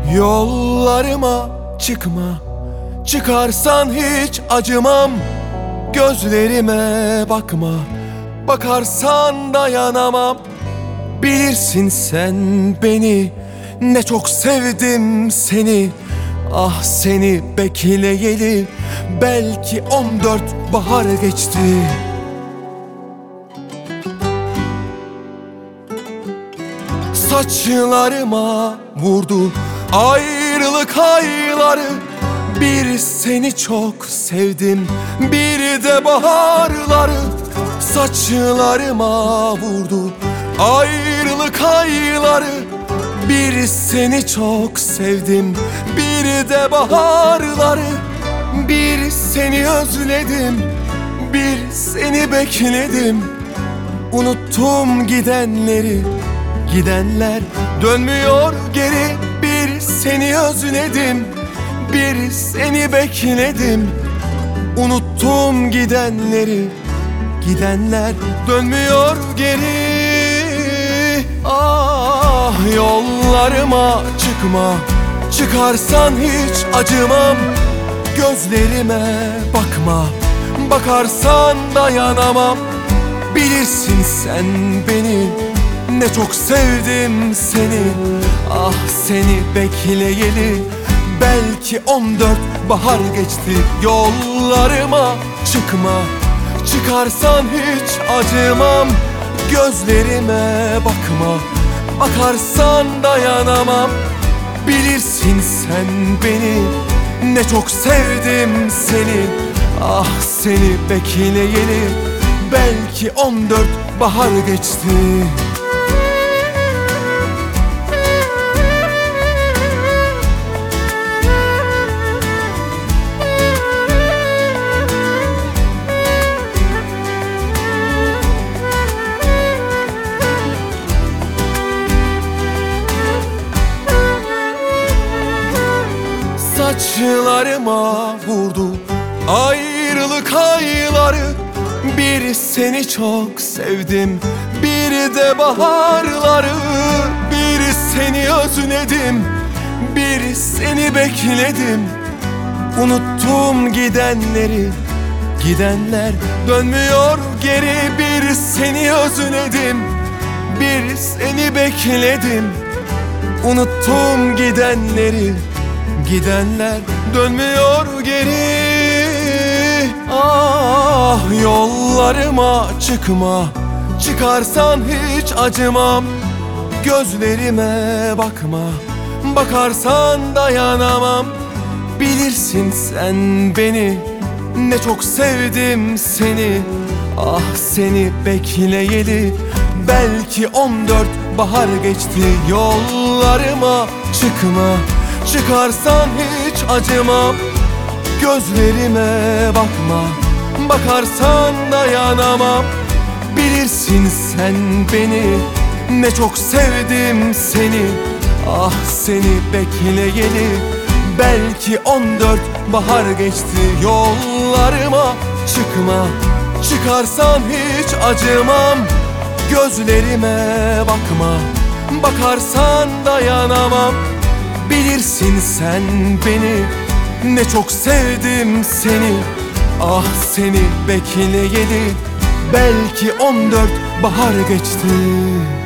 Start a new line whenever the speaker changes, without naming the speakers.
Yollarıma çıkma, çıkarsan hiç acımam. Gözlerime bakma, bakarsan dayanamam. Bilirsin sen beni, ne çok sevdim seni. Ah seni bekleyeli belki 14 bahar geçti. Saçlarıma vurdu ayrılık ayları. Bir seni çok sevdim, bir de baharları. Saçlarıma vurdu ayrılık ayları. Bir seni çok sevdim, bir de baharları. Bir seni özledim, bir seni bekledim. Unuttum gidenleri, gidenler dönmüyor geri. Bir seni özledim, bir seni bekledim. Unuttum gidenleri, gidenler dönmüyor geri. Ah yollarıma çıkma, çıkarsan hiç acımam. Gözlerime bakma, bakarsan dayanamam. Bilirsin sen beni, ne çok sevdim seni. Ah seni bekleyeli belki 14 bahar geçti. Yollarıma çıkma, çıkarsan hiç acımam. Gözlerime bakma, bakarsan dayanamam. Bilirsin sen beni, ne çok sevdim seni. Ah seni bekleyeli belki 14 bahar geçti. Saçlarıma vurdu ayrılık ayları. Bir seni çok sevdim, bir de baharları. Bir seni özledim, bir seni bekledim. Unuttum gidenleri, gidenler dönmüyor geri. Bir seni özledim, bir seni bekledim. Unuttum gidenleri, gidenler dönmüyor geri. Ah yollarıma çıkma, çıkarsan hiç acımam. Gözlerime bakma, bakarsan dayanamam. Bilirsin sen beni, ne çok sevdim seni. Ah seni bekleyeli belki 14 bahar geçti. Yollarıma çıkma, çıkarsan hiç acımam. Gözlerime bakma, bakarsan dayanamam. Bilirsin sen beni, ne çok sevdim seni. Ah seni bekleyeli belki 14 bahar geçti. Yollarıma çıkma, çıkarsan hiç acımam. Gözlerime bakma, bakarsan dayanamam. Bilirsin sen beni, ne çok sevdim seni. Ah seni bekleyeli belki 14 bahar geçti.